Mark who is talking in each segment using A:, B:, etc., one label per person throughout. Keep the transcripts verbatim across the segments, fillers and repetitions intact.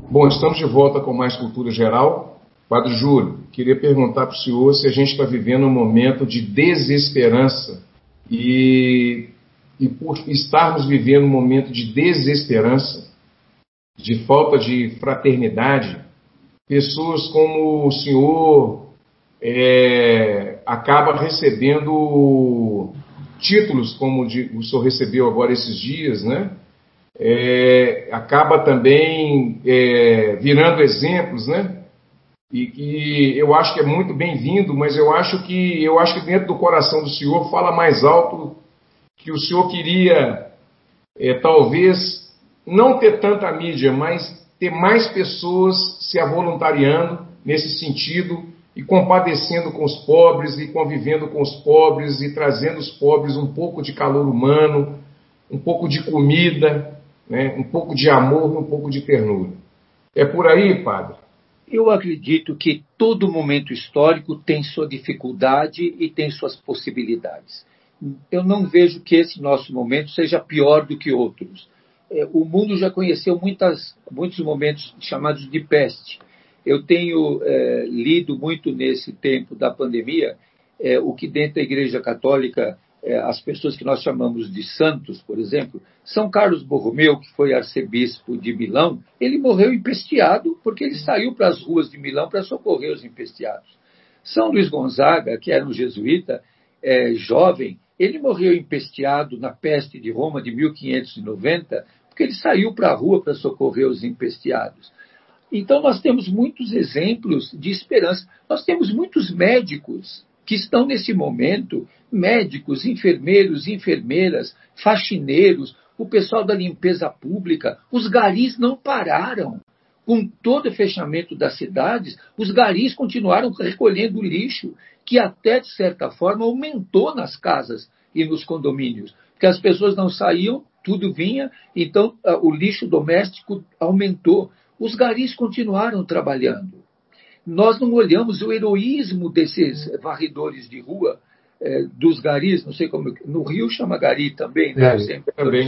A: Bom, estamos de volta com mais Cultura Geral. Padre Júlio, queria perguntar para o senhor se a gente está vivendo um momento de desesperança e, e por estarmos vivendo um momento de desesperança, de falta de fraternidade, pessoas como o senhor é, acaba recebendo títulos como o, de, o senhor recebeu agora esses dias, né? É, acaba também é, virando exemplos, né? E que eu acho que é muito bem-vindo, mas eu acho que eu acho que dentro do coração do senhor fala mais alto que o senhor queria é, talvez não ter tanta mídia, mas ter mais pessoas se avoluntariando nesse sentido e compadecendo com os pobres e convivendo com os pobres e trazendo os pobres um pouco de calor humano, um pouco de comida, né, um pouco de amor, um pouco de ternura. É por aí, padre?
B: Eu acredito que todo momento histórico tem sua dificuldade e tem suas possibilidades. Eu não vejo que esse nosso momento seja pior do que outros. O mundo já conheceu muitas, muitos momentos chamados de peste. Eu tenho é, lido muito nesse tempo da pandemia é, o que dentro da Igreja Católica é, as pessoas que nós chamamos de santos, por exemplo, São Carlos Borromeu, que foi arcebispo de Milão, ele morreu empesteado porque ele saiu para as ruas de Milão para socorrer os empesteados. São Luís Gonzaga, que era um jesuíta é, jovem, ele morreu empesteado na peste de Roma de mil quinhentos e noventa, porque ele saiu para a rua para socorrer os empesteados. Então, nós temos muitos exemplos de esperança. Nós temos muitos médicos que estão nesse momento, médicos, enfermeiros, enfermeiras, faxineiros, o pessoal da limpeza pública. Os garis não pararam. Com todo o fechamento das cidades, os garis continuaram recolhendo lixo, que até, de certa forma, aumentou nas casas e nos condomínios, porque as pessoas não saíam, tudo vinha, então o lixo doméstico aumentou. Os garis continuaram trabalhando. Nós não olhamos o heroísmo desses varredores de rua, é, dos garis, não sei como... No Rio chama gari também, né?
A: É,
B: Sempre
A: também.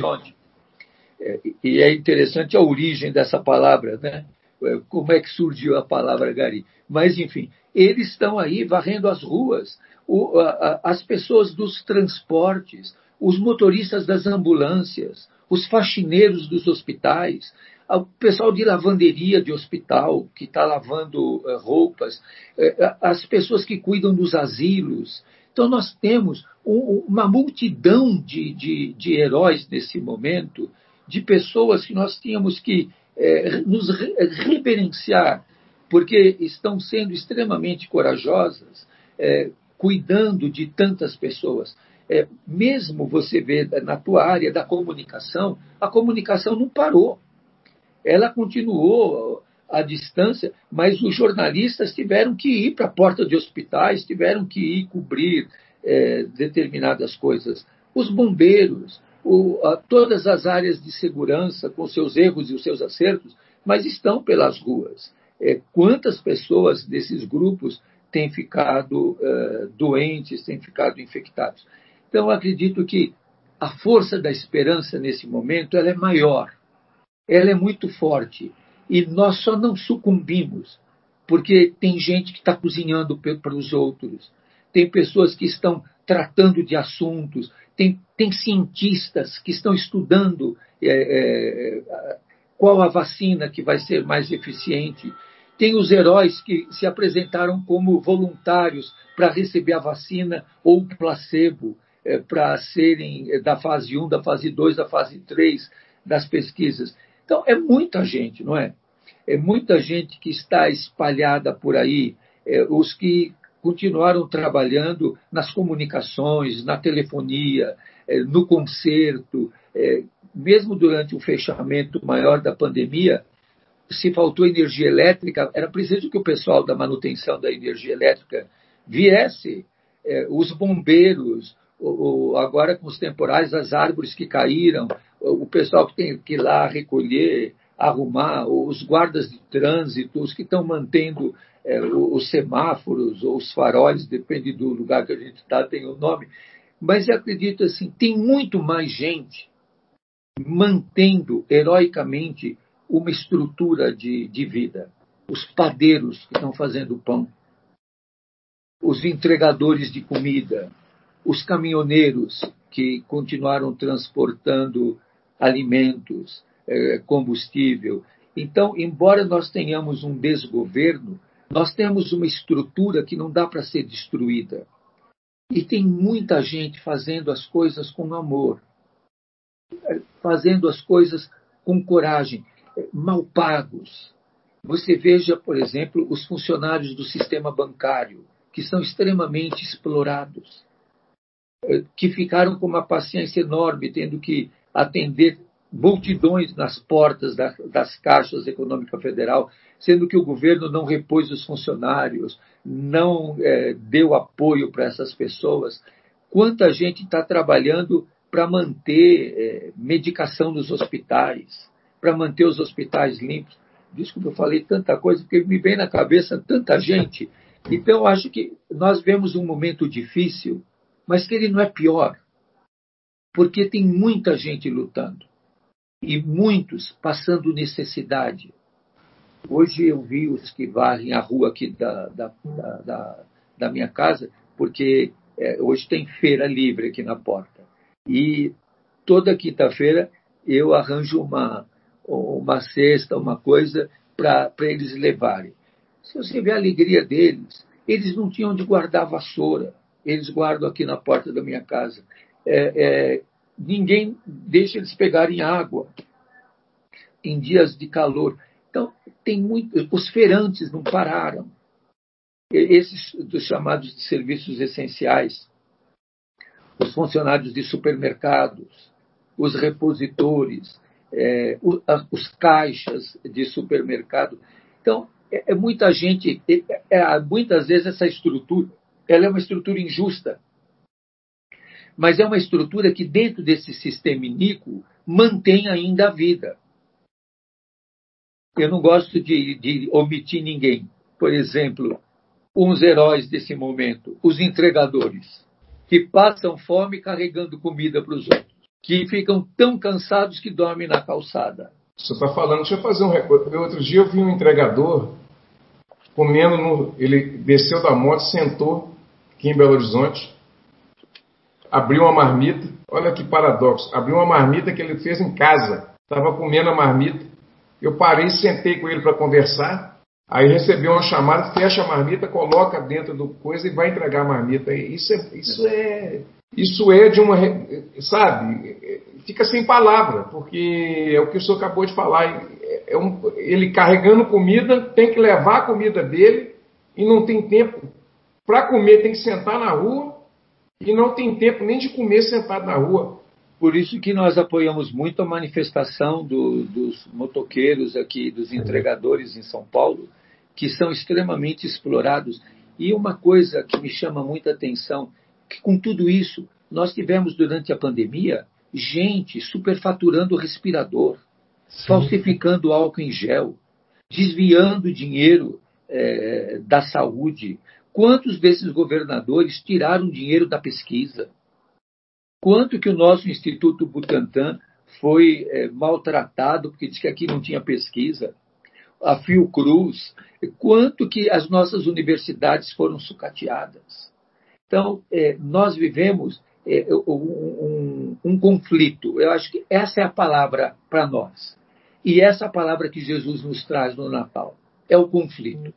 B: É, e é interessante a origem dessa palavra, né? Como é que surgiu a palavra gari. Mas, enfim, eles estão aí varrendo as ruas, o, a, as pessoas dos transportes, os motoristas das ambulâncias, os faxineiros dos hospitais, o pessoal de lavanderia de hospital, que está lavando uh, roupas, uh, as pessoas que cuidam dos asilos. Então, nós temos um, uma multidão de, de, de heróis nesse momento, de pessoas que nós tínhamos que eh, nos reverenciar, porque estão sendo extremamente corajosas, eh, cuidando de tantas pessoas. É, mesmo você vê na tua área da comunicação, a comunicação não parou. Ela continuou à distância, mas os jornalistas tiveram que ir para a porta de hospitais, tiveram que ir cobrir é, determinadas coisas. Os bombeiros, o, a, todas as áreas de segurança, com seus erros e os seus acertos, mas estão pelas ruas. É, quantas pessoas desses grupos têm ficado é, doentes, têm ficado infectados? Então, eu acredito que a força da esperança nesse momento ela é maior. Ela é muito forte e nós só não sucumbimos porque tem gente que está cozinhando para os outros, tem pessoas que estão tratando de assuntos, tem, tem cientistas que estão estudando é, é, qual a vacina que vai ser mais eficiente, tem os heróis que se apresentaram como voluntários para receber a vacina ou o placebo, é, para serem da fase um, da fase dois, da fase três das pesquisas. Então, é muita gente, não é? É muita gente que está espalhada por aí, é, os que continuaram trabalhando nas comunicações, na telefonia, é, no concerto, é, mesmo durante o fechamento maior da pandemia, se faltou energia elétrica, era preciso que o pessoal da manutenção da energia elétrica viesse, é, os bombeiros, o, o, agora com os temporais, as árvores que caíram, o pessoal que tem que ir lá recolher, arrumar, os guardas de trânsito, os que estão mantendo é, os semáforos ou os faróis, depende do lugar que a gente está, tem o nome. Mas eu acredito assim, tem muito mais gente mantendo heroicamente uma estrutura de, de vida. Os padeiros que estão fazendo pão, os entregadores de comida, os caminhoneiros que continuaram transportando alimentos, combustível. Então, embora nós tenhamos um desgoverno, nós temos uma estrutura que não dá para ser destruída. E tem muita gente fazendo as coisas com amor, fazendo as coisas com coragem, mal pagos. Você veja, por exemplo, os funcionários do sistema bancário, que são extremamente explorados, que ficaram com uma paciência enorme, tendo que atender multidões nas portas das caixas econômica federal, sendo que o governo não repôs os funcionários, não é, deu apoio para essas pessoas. Quanta gente está trabalhando para manter é, medicação nos hospitais, para manter os hospitais limpos. Desculpa, eu falei tanta coisa, porque me vem na cabeça tanta gente. Então, eu acho que nós vemos um momento difícil, mas que ele não é pior, porque tem muita gente lutando e muitos passando necessidade. Hoje eu vi os que varrem a rua aqui da, da, da, da, da minha casa, porque é, hoje tem feira livre aqui na porta. E toda quinta-feira eu arranjo uma, uma cesta, uma coisa para eles levarem. Se você vê a alegria deles, eles não tinham onde guardar a vassoura. Eles guardam aqui na porta da minha casa. É, é, ninguém deixa eles pegarem água em dias de calor. Então, tem muito, os feirantes não pararam. Esses dos chamados de serviços essenciais, os funcionários de supermercados, os repositores, é, os caixas de supermercado. Então, é, é muita gente, é, é, muitas vezes essa estrutura, ela é uma estrutura injusta, mas é uma estrutura que dentro desse sistema iníquo mantém ainda a vida. Eu não gosto de, de omitir ninguém. Por exemplo, uns heróis desse momento, os entregadores, que passam fome carregando comida para os outros, que ficam tão cansados que dormem na calçada.
A: Você está falando, deixa eu fazer um recorde. Outro dia eu vi um entregador comendo, no, ele desceu da moto, sentou aqui em Belo Horizonte, abriu uma marmita, olha que paradoxo, abriu uma marmita que ele fez em casa, estava comendo a marmita, eu parei, sentei com ele para conversar, aí recebeu uma chamada, fecha a marmita, coloca dentro do coisa e vai entregar a marmita. Isso é, isso é, isso é de uma, sabe, fica sem palavra, porque é o que o senhor acabou de falar, é um, ele carregando comida, tem que levar a comida dele e não tem tempo para comer, tem que sentar na rua e não tem tempo nem de comer sentado na rua.
B: Por isso que nós apoiamos muito a manifestação do, dos motoqueiros aqui, dos entregadores em São Paulo, que são extremamente explorados. E uma coisa que me chama muita atenção, que com tudo isso, nós tivemos durante a pandemia gente superfaturando o respirador, sim, falsificando álcool em gel, desviando dinheiro é, da saúde. Quantos desses governadores tiraram dinheiro da pesquisa? Quanto que o nosso Instituto Butantan foi é, maltratado, porque disse que aqui não tinha pesquisa? A Fiocruz, quanto que as nossas universidades foram sucateadas? Então, é, nós vivemos é, um, um, um conflito. Eu acho que essa é a palavra para nós. E essa é a palavra que Jesus nos traz no Natal. É o conflito.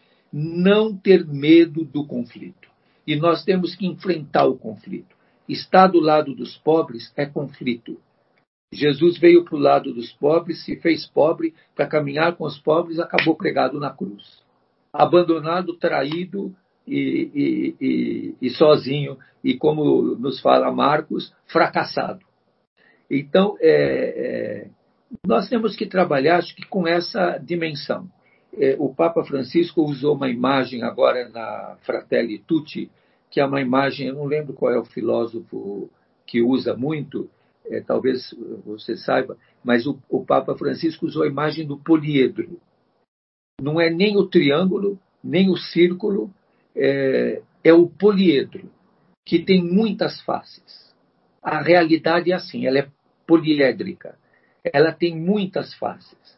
B: Não ter medo do conflito. E nós temos que enfrentar o conflito. Estar do lado dos pobres é conflito. Jesus veio para o lado dos pobres, se fez pobre para caminhar com os pobres, acabou pregado na cruz. Abandonado, traído e, e, e, e sozinho, e como nos fala Marcos, fracassado. Então, é, é, nós temos que trabalhar, acho que com essa dimensão. É, o Papa Francisco usou uma imagem agora na Fratelli Tutti, que é uma imagem, eu não lembro qual é o filósofo que usa muito, é, talvez você saiba, mas o, o Papa Francisco usou a imagem do poliedro. Não é nem o triângulo, nem o círculo, é, é o poliedro, que tem muitas faces. A realidade é assim, ela é poliédrica, ela tem muitas faces.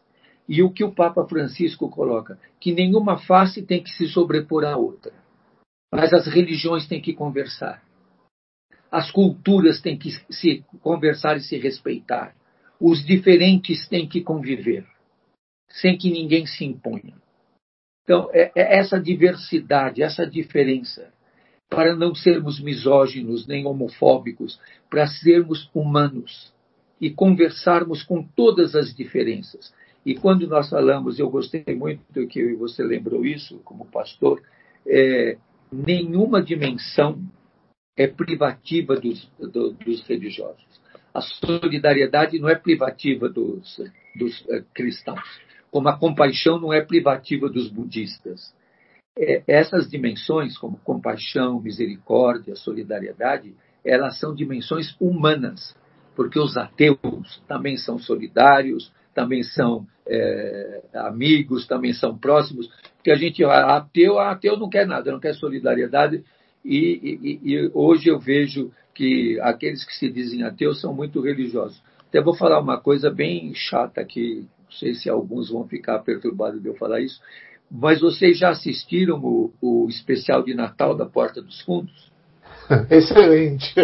B: E o que o Papa Francisco coloca? Que nenhuma face tem que se sobrepor à outra. Mas as religiões têm que conversar. As culturas têm que se conversar e se respeitar. Os diferentes têm que conviver, sem que ninguém se imponha. Então, é, é essa diversidade, essa diferença, para não sermos misóginos nem homofóbicos, para sermos humanos e conversarmos com todas as diferenças. E quando nós falamos, eu gostei muito que você lembrou isso, como pastor, é, nenhuma dimensão é privativa dos, do, dos religiosos. A solidariedade não é privativa dos, dos uh, cristãos, como a compaixão não é privativa dos budistas. É, essas dimensões, como compaixão, misericórdia, solidariedade, elas são dimensões humanas, porque os ateus também são solidários, também são é, amigos, também são próximos, porque a gente, ateu, ateu não quer nada, não quer solidariedade, e, e, e hoje eu vejo que aqueles que se dizem ateus são muito religiosos. Até vou falar uma coisa bem chata aqui, não sei se alguns vão ficar perturbados de eu falar isso, mas vocês já assistiram o, o especial de Natal da Porta dos Fundos?
C: Excelente.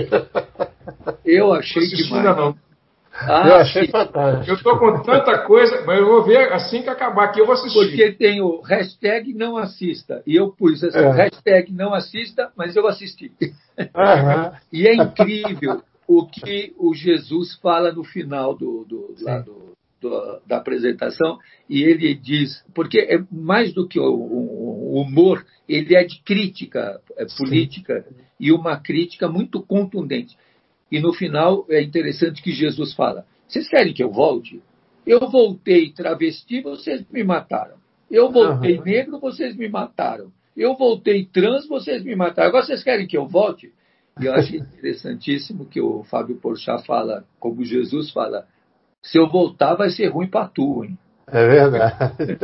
B: Eu achei demais.
A: Não.
C: Ah, eu achei sim. Fantástico.
A: Eu estou com tanta coisa, mas eu vou ver assim que acabar aqui, eu vou assistir.
B: Porque tem o hashtag não assista. E eu pus assim, é. hashtag não assista, mas eu assisti. Uhum. E é incrível o que o Jesus fala no final do, do, lá do, do, da apresentação. E ele diz, porque é mais do que o, o humor, ele é de crítica é política, sim. E uma crítica muito contundente. E no final é interessante que Jesus fala, vocês querem que eu volte? Eu voltei travesti, vocês me mataram. Eu voltei uhum. negro, vocês me mataram. Eu voltei trans, vocês me mataram. Agora vocês querem que eu volte? E eu acho interessantíssimo que o Fábio Porchat fala, como Jesus fala, se eu voltar vai ser ruim para tu, hein?
C: É verdade.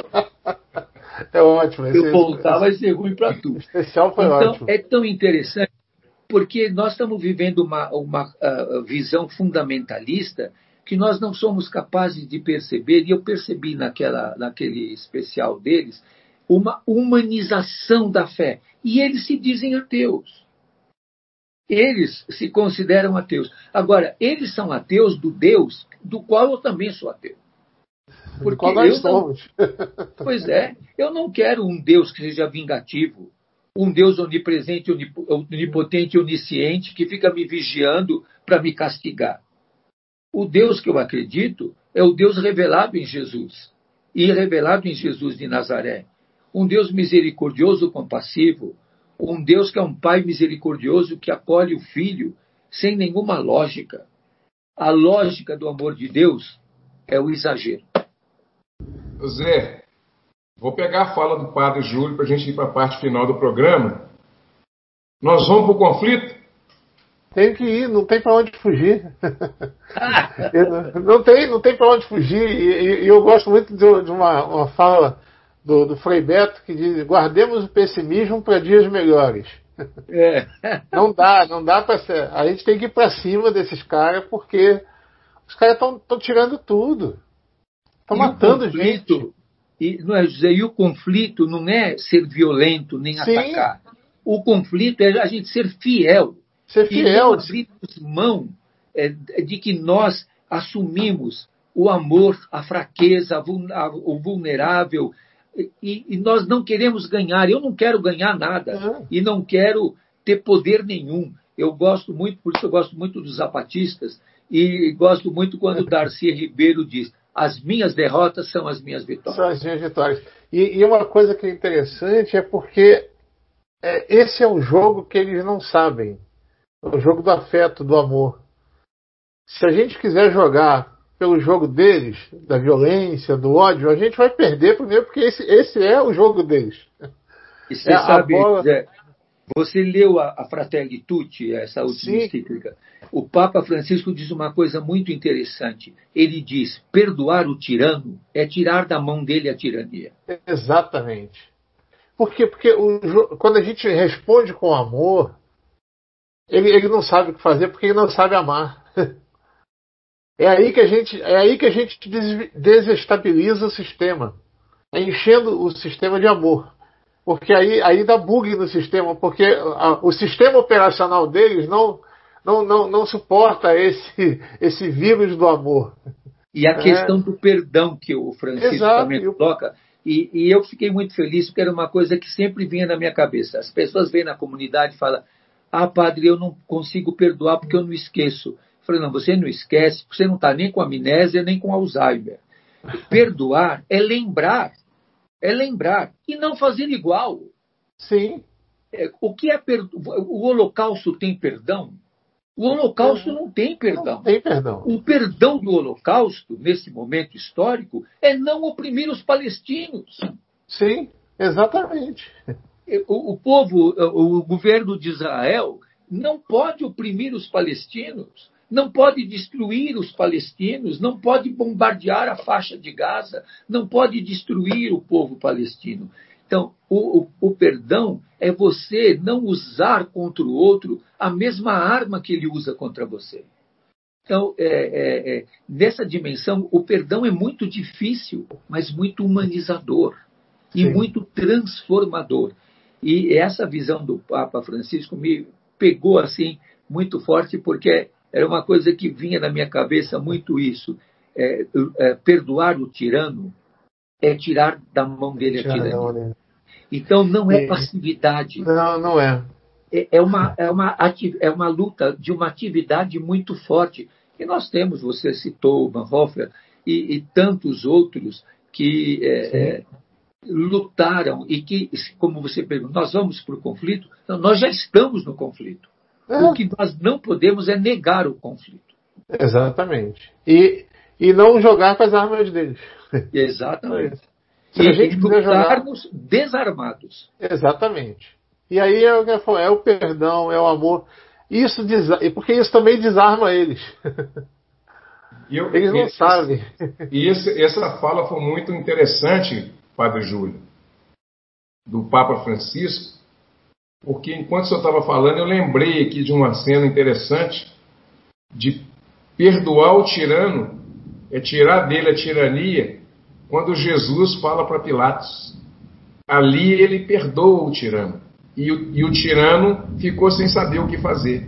C: É ótimo.
B: Se eu voltar vai ser ruim para tu.
C: O especial foi
B: então,
C: ótimo.
B: É tão interessante, porque nós estamos vivendo uma, uma uh, visão fundamentalista que nós não somos capazes de perceber, e eu percebi naquela, naquele especial deles, uma humanização da fé. E eles se dizem ateus. Eles se consideram ateus. Agora, eles são ateus do Deus do qual eu também sou ateu.
C: Porque qual nós somos.
B: Não, pois é, eu não quero um Deus que seja vingativo, um Deus onipresente, onipotente, onisciente, que fica me vigiando para me castigar. O Deus que eu acredito é o Deus revelado em Jesus, e revelado em Jesus de Nazaré. Um Deus misericordioso, compassivo, um Deus que é um Pai misericordioso que acolhe o Filho sem nenhuma lógica. A lógica do amor de Deus é o exagero.
A: Zé, vou pegar a fala do Padre Júlio para a gente ir para a parte final do programa. Nós vamos para o conflito?
C: Tem que ir, não tem para onde fugir. não tem, não tem para onde fugir. E, e eu gosto muito de, de uma, uma fala do, do Frei Beto que diz: guardemos o pessimismo para dias melhores.
B: É.
C: Não dá, não dá para ser. A gente tem que ir para cima desses caras porque os caras estão tirando tudo. Estão matando
B: conflito, gente. E, não é, José, e o conflito não é ser violento nem Sim. atacar. O conflito é a gente ser fiel.
C: Ser fiel.
B: E não abrirmos mão é, de que nós assumimos o amor, a fraqueza, a, o vulnerável. E, e nós não queremos ganhar. Eu não quero ganhar nada. É. E não quero ter poder nenhum. Eu gosto muito, por isso eu gosto muito dos zapatistas. E gosto muito quando o Darcy Ribeiro diz: as minhas derrotas são as minhas vitórias.
C: São as minhas vitórias. E, e uma coisa que é interessante é porque é, esse é o jogo que eles não sabem. O jogo do afeto, do amor. Se a gente quiser jogar pelo jogo deles, da violência, do ódio, a gente vai perder primeiro, porque esse, esse é o jogo deles.
B: E você é, sabe, bola... Zé, você leu a, a Fratelli Tutti, essa última encíclica. O Papa Francisco diz uma coisa muito interessante. Ele diz: perdoar o tirano é tirar da mão dele a tirania.
C: Exatamente. Por quê? Porque o, quando a gente responde com amor, ele, ele não sabe o que fazer porque ele não sabe amar. É aí que a gente, é aí que a gente des- desestabiliza o sistema, é enchendo o sistema de amor. Porque aí, aí dá bug no sistema, porque a, o sistema operacional deles não, não, não, não suporta esse, esse vírus do amor.
B: E a
C: É,
B: questão do perdão que o Francisco
C: exato.
B: também
C: E o-
B: coloca, e, e eu fiquei muito feliz porque era uma coisa que sempre vinha na minha cabeça. As pessoas vêm na comunidade e falam: ah, padre, eu não consigo perdoar porque eu não esqueço. Eu falei: não, você não esquece, porque você não está nem com amnésia, nem com Alzheimer. Perdoar é lembrar, é lembrar, e não fazer igual.
C: sim.
B: É, o que é perdo... O Holocausto tem perdão? O Holocausto não tem
C: Não
B: perdão.
C: tem perdão.
B: O perdão do Holocausto, nesse momento histórico, é não oprimir os palestinos.
C: Sim, exatamente.
B: O, o povo, o governo de Israel, não pode oprimir os palestinos, não pode destruir os palestinos, não pode bombardear a faixa de Gaza, não pode destruir o povo palestino. Então, o, o, o perdão é você não usar contra o outro a mesma arma que ele usa contra você. Então, é, é, é, nessa dimensão, o perdão é muito difícil, mas muito humanizador e
C: Sim.
B: muito transformador. E essa visão do Papa Francisco me pegou assim muito forte, porque era uma coisa que vinha na minha cabeça muito isso. É, é, perdoar o tirano é tirar da mão dele a
C: Tirar da
B: tirania.
C: onda.
B: Então, não é
C: E-
B: passividade.
C: Não, não é.
B: É é uma, é, uma, é uma luta de uma atividade muito forte. E nós temos, você citou o Bonhoeffer e, e tantos outros que é,
C: Sim.
B: é, lutaram e que, como você perguntou, nós vamos para o conflito? Não, nós já estamos no conflito. O
C: É,
B: que nós não podemos é negar o conflito.
C: exatamente. E, e não jogar com as armas deles. É
B: Exatamente.
C: isso. Se a
B: E, e
C: gente quiser jogar.
B: lutarmos desarmados.
C: Exatamente. E aí é o que eu falo, é o perdão, é o amor. Isso desa- e porque isso também desarma eles.
A: E, eu,
C: Eles não
A: e,
C: sabem.
A: e esse, essa fala foi muito interessante, Padre Júlio, do Papa Francisco, porque enquanto o senhor estava falando, eu lembrei aqui de uma cena interessante de perdoar o tirano, é tirar dele a tirania, quando Jesus fala para Pilatos. Ali ele perdoa o tirano. E o, e o tirano ficou sem saber o que fazer.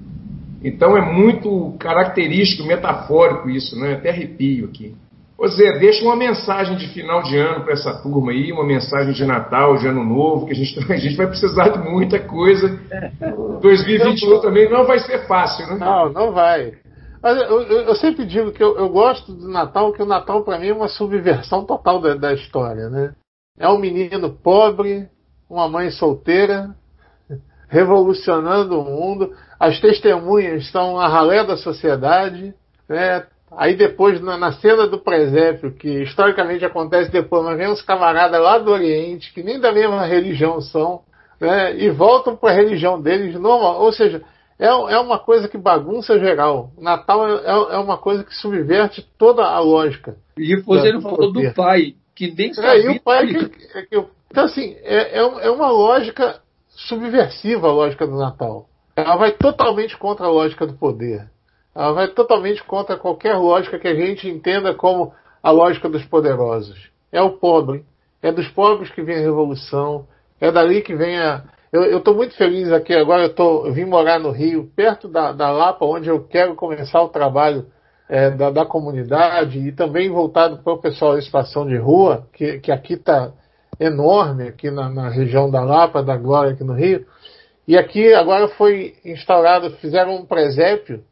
A: Então é muito característico, metafórico isso, né? Até arrepio aqui. Ô Zé, deixa uma mensagem de final de ano para essa turma aí, uma mensagem de Natal, de Ano Novo, que a gente, a gente vai precisar de muita coisa. dois mil e vinte e um também não vai ser fácil, né?
C: Não, não vai. Mas eu, eu, eu sempre digo que eu, eu gosto do Natal, que o Natal para mim é uma subversão total da, da história, né? É um menino pobre, uma mãe solteira, revolucionando o mundo. As testemunhas são a ralé da sociedade, né? Aí depois, na, na cena do presépio, que historicamente acontece depois, mas vem uns camaradas lá do Oriente, que nem da mesma religião são, né? E voltam para a religião deles normal. Ou seja, é, é uma coisa que bagunça geral. O Natal é, é uma coisa que subverte toda a lógica.
B: E
C: Da,
B: você não
C: do
B: falou
C: poder.
B: do pai, que nem
C: É, e
B: sabia.
C: o pai que, que, que, então, assim, é, é uma lógica subversiva, a lógica do Natal. Ela vai totalmente contra a lógica do poder. Ela vai totalmente contra qualquer lógica que a gente entenda como a lógica dos poderosos. É o pobre. É dos pobres que vem a revolução. É dali que vem a... Eu estou muito feliz aqui agora. Eu, tô, eu vim morar no Rio, perto da, da Lapa, onde eu quero começar o trabalho é, da, da comunidade e também voltado para o pessoal da situação de rua, que, que aqui está enorme, aqui na, na região da Lapa, da Glória, aqui no Rio. E aqui agora foi instaurado, fizeram um presépio,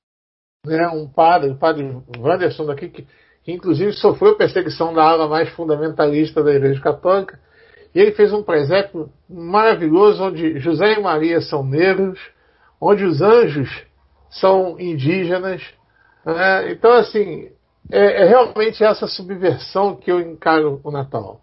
C: né, um padre, o padre Wanderson daqui, que, que inclusive sofreu perseguição da ala mais fundamentalista da Igreja Católica, e ele fez um presépio maravilhoso, onde José e Maria são negros, onde os anjos são indígenas. Né? Então, assim, é, é realmente essa subversão que eu encaro o Natal.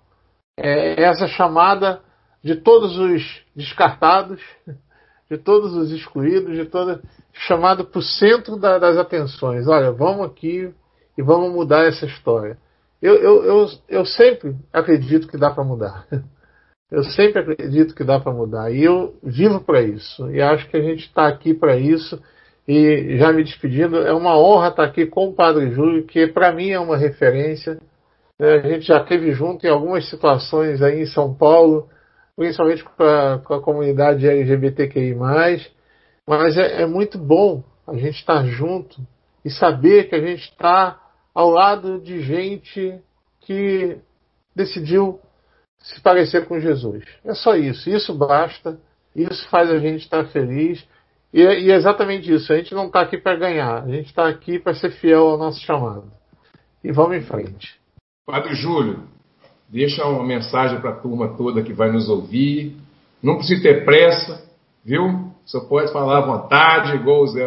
C: É essa chamada de todos os descartados, de todos os excluídos, de toda chamado para o centro da, das atenções. Olha, vamos aqui e vamos mudar essa história. Eu, eu, eu, eu sempre acredito que dá para mudar. Eu sempre acredito que dá para mudar. E eu vivo para isso. E acho que a gente está aqui para isso. E já me despedindo, é uma honra estar aqui com o Padre Júlio, que para mim é uma referência. A gente já esteve junto em algumas situações aí em São Paulo, principalmente com a, com a comunidade L G B T Q I mais, mas é, é muito bom a gente estar junto e saber que a gente está ao lado de gente que decidiu se parecer com Jesus. É só isso, isso basta, isso faz a gente estar feliz, e, e é exatamente isso, a gente não está aqui para ganhar, a gente está aqui para ser fiel ao nosso chamado. E vamos em frente.
A: Padre Júlio, deixa uma mensagem para a turma toda que vai nos ouvir. Não precisa ter pressa, viu? Só pode falar à vontade, igual o Zé,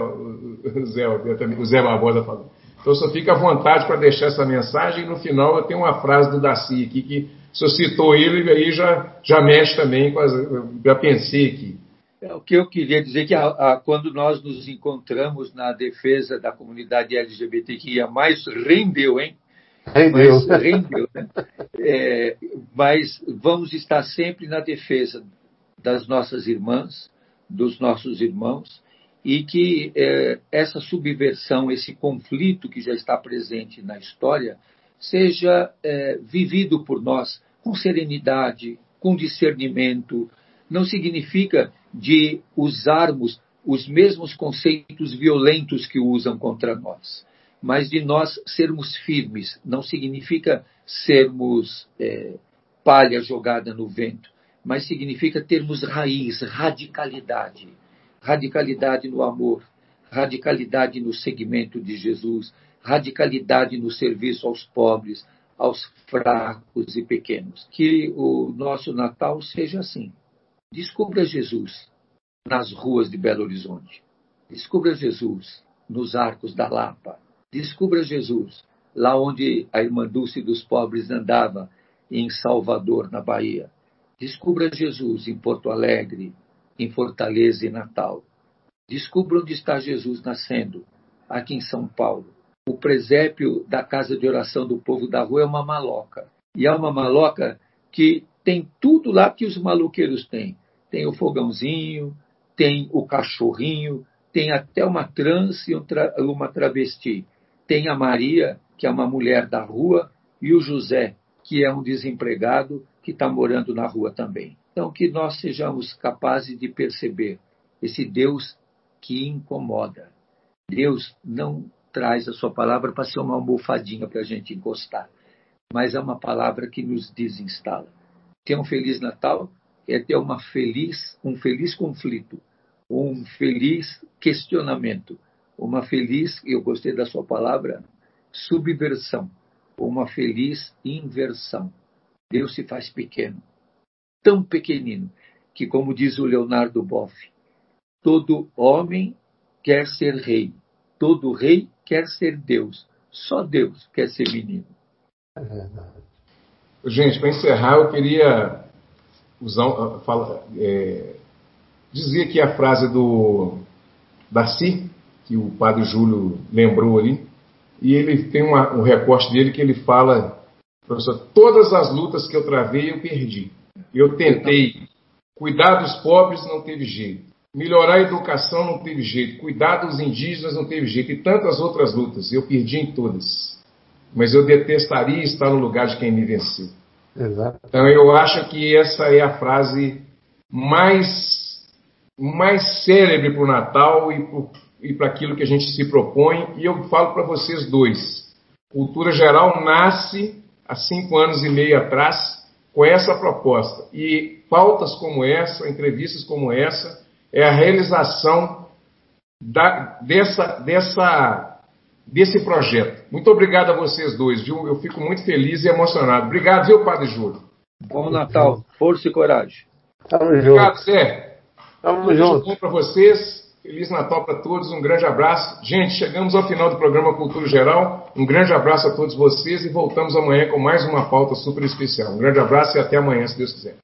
A: o Zé, o Zé Barbosa falou. Então só fica à vontade para deixar essa mensagem. E no final eu tenho uma frase do Daci aqui, que o senhor citou ele, e aí já, já mexe também com as. Já pensei aqui.
B: É, o que eu queria dizer é que a, a, quando nós nos encontramos na defesa da comunidade L G B T Q I A mais, rendeu, hein?
C: Rendeu.
B: Mas, rendeu, né? É, mas vamos estar sempre na defesa das nossas irmãs, dos nossos irmãos, e que é, essa subversão, esse conflito que já está presente na história, seja é, vivido por nós com serenidade, com discernimento. Não significa de usarmos os mesmos conceitos violentos que usam contra nós, mas de nós sermos firmes. Não significa sermos é, palha jogada no vento, mas significa termos raiz, radicalidade. Radicalidade no amor, radicalidade no seguimento de Jesus, radicalidade no serviço aos pobres, aos fracos e pequenos. Que o nosso Natal seja assim. Descubra Jesus nas ruas de Belo Horizonte. Descubra Jesus nos arcos da Lapa. Descubra Jesus lá onde a Irmã Dulce dos Pobres andava, em Salvador, na Bahia. Descubra Jesus em Porto Alegre, em Fortaleza e Natal. Descubra onde está Jesus nascendo, aqui em São Paulo. O presépio da Casa de Oração do Povo da Rua é uma maloca. E é uma maloca que tem tudo lá que os maloqueiros têm. Tem o fogãozinho, tem o cachorrinho, tem até uma trans e uma travesti. Tem a Maria, que é uma mulher da rua, e o José, que é um desempregado que está morando na rua também. Então, que nós sejamos capazes de perceber esse Deus que incomoda. Deus não traz a sua palavra para ser uma almofadinha para a gente encostar, mas é uma palavra que nos desinstala. Ter um Feliz Natal é ter uma feliz, um feliz conflito, um feliz questionamento, uma feliz, eu gostei da sua palavra, subversão, uma feliz inversão. Deus se faz pequeno, tão pequenino, que, como diz o Leonardo Boff, todo homem quer ser rei, todo rei quer ser Deus, só Deus quer ser menino.
C: É verdade.
A: Gente, para encerrar, eu queria usar, fala, é, dizer aqui a frase do Daci, que o Padre Júlio lembrou ali, e ele tem uma, um recorte dele que ele fala: professor, todas as lutas que eu travei, eu perdi. Eu tentei cuidar dos pobres, não teve jeito. Melhorar a educação, não teve jeito. Cuidar dos indígenas, não teve jeito. E tantas outras lutas, eu perdi em todas. Mas eu detestaria estar no lugar de quem me venceu.
C: Exato.
A: Então eu acho que essa é a frase mais, mais célebre para o Natal e para aquilo que a gente se propõe. E eu falo para vocês dois. Cultura Geral nasce há cinco anos e meio atrás com essa proposta. E pautas como essa, entrevistas como essa, é a realização da, dessa, dessa, desse projeto. Muito obrigado a vocês dois, viu? Eu fico muito feliz e emocionado. Obrigado, viu, Padre Júlio?
B: Bom Natal, força e coragem.
C: Tamo
A: obrigado,
C: junto.
A: Zé.
C: Tamo
A: Tudo
C: junto.
A: bom para vocês. Feliz Natal para todos, um grande abraço. Gente, chegamos ao final do programa Cultura Geral. Um grande abraço a todos vocês e voltamos amanhã com mais uma pauta super especial. Um grande abraço e até amanhã, se Deus quiser.